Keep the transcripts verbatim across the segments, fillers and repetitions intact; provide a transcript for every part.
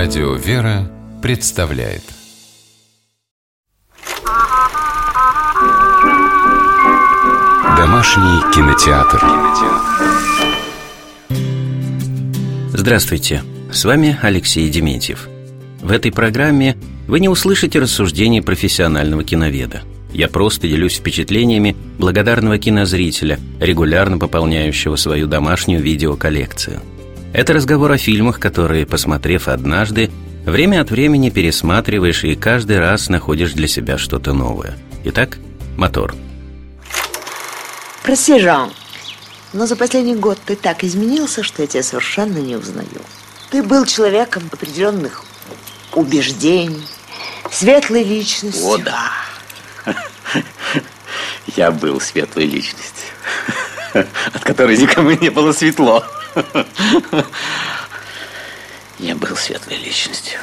Радио «Вера» представляет Домашний кинотеатр. Здравствуйте, с вами Алексей Дементьев. В этой программе вы не услышите рассуждений профессионального киноведа. Я просто делюсь впечатлениями благодарного кинозрителя, регулярно пополняющего свою домашнюю видеоколлекцию. Это разговор о фильмах, которые, посмотрев однажды, время от времени пересматриваешь и каждый раз находишь для себя что-то новое. Итак, мотор. Прости, Жан, но за последний год ты так изменился, что я тебя совершенно не узнаю. Ты был человеком определенных убеждений, светлой личностью. О, да. Я был светлой личностью, от которой никому не было светло. Я был светлой личностью.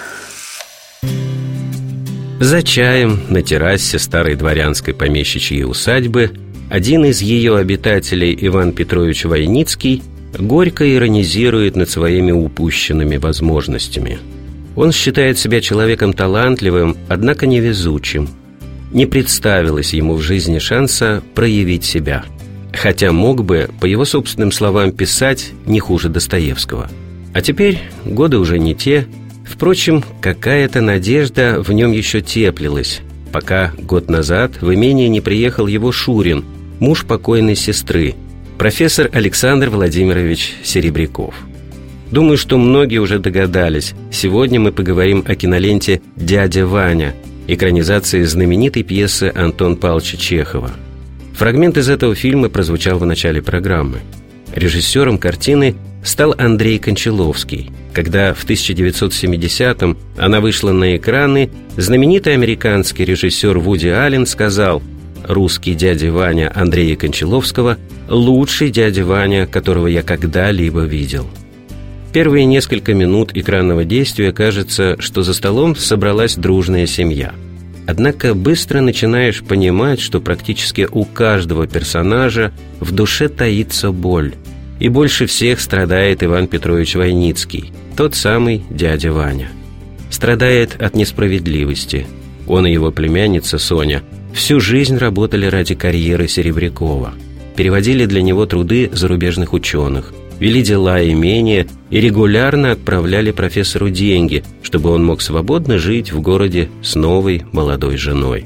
За чаем на террасе старой дворянской помещичьей усадьбы один из ее обитателей, Иван Петрович Войницкий, горько иронизирует над своими упущенными возможностями. Он считает себя человеком талантливым, однако невезучим. Не представилось ему в жизни шанса проявить себя, хотя мог бы, по его собственным словам, писать не хуже Достоевского. А теперь годы уже не те. Впрочем, какая-то надежда в нем еще теплилась, пока год назад в имение не приехал его Шурин, муж покойной сестры, профессор Александр Владимирович Серебряков. Думаю, что многие уже догадались, сегодня мы поговорим о киноленте «Дядя Ваня», экранизации знаменитой пьесы Антона Павловича Чехова. Фрагмент из этого фильма прозвучал в начале программы. Режиссером картины стал Андрей Кончаловский. Когда в тысяча девятьсот семидесятом она вышла на экраны, знаменитый американский режиссер Вуди Аллен сказал: «Русский дядя Ваня Андрея Кончаловского – лучший дядя Ваня, которого я когда-либо видел». Первые несколько минут экранного действия кажется, что за столом собралась дружная семья. Однако быстро начинаешь понимать, что практически у каждого персонажа в душе таится боль. И больше всех страдает Иван Петрович Войницкий, тот самый дядя Ваня. Страдает от несправедливости. Он и его племянница Соня всю жизнь работали ради карьеры Серебрякова, переводили для него труды зарубежных ученых, вели дела имения и регулярно отправляли профессору деньги, чтобы он мог свободно жить в городе с новой молодой женой.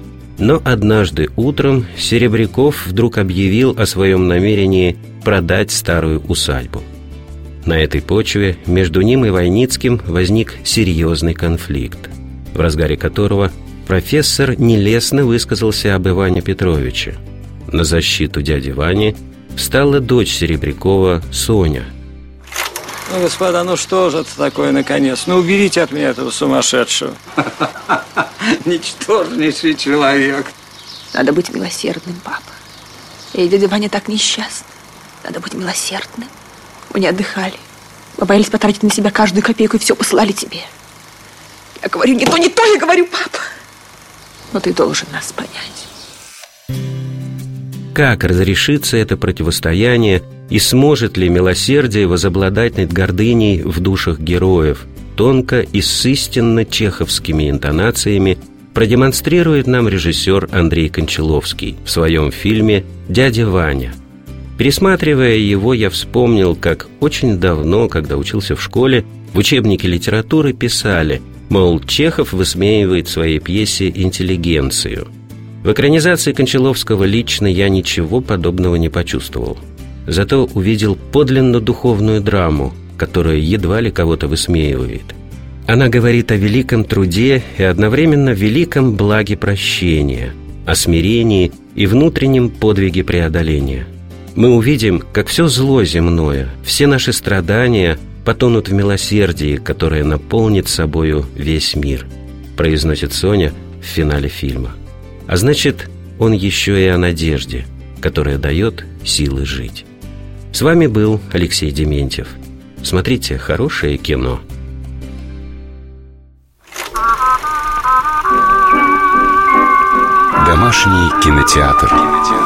Но однажды утром Серебряков вдруг объявил о своем намерении продать старую усадьбу. На этой почве между ним и Войницким возник серьезный конфликт, в разгаре которого профессор нелестно высказался об Иване Петровиче. На защиту дяди Вани встала дочь Серебрякова, Соня. Ну, господа, ну что же это такое, наконец? Ну, уберите от меня этого сумасшедшего. Ничтожнейший человек. Надо быть милосердным, папа. И дядя Ваня так несчастный. Надо быть милосердным. Мы не отдыхали. Мы боялись потратить на себя каждую копейку и все посылали тебе. Я говорю, не то, не то, я говорю, папа. Но ты должен нас понять. Как разрешится это противостояние и сможет ли милосердие возобладать над гордыней в душах героев, тонко и с истинно чеховскими интонациями продемонстрирует нам режиссер Андрей Кончаловский в своем фильме «Дядя Ваня». Пересматривая его, я вспомнил, как очень давно, когда учился в школе, в учебнике литературы писали, мол, Чехов высмеивает в своей пьесе интеллигенцию. В экранизации Кончаловского лично я ничего подобного не почувствовал. Зато увидел подлинно духовную драму, которая едва ли кого-то высмеивает. Она говорит о великом труде и одновременно великом благе прощения, о смирении и внутреннем подвиге преодоления. Мы увидим, как все зло земное, все наши страдания потонут в милосердии, которое наполнит собою весь мир, произносит Соня в финале фильма. А значит, он еще и о надежде, которая дает силы жить. С вами был Алексей Дементьев. Смотрите хорошее кино. Домашний кинотеатр.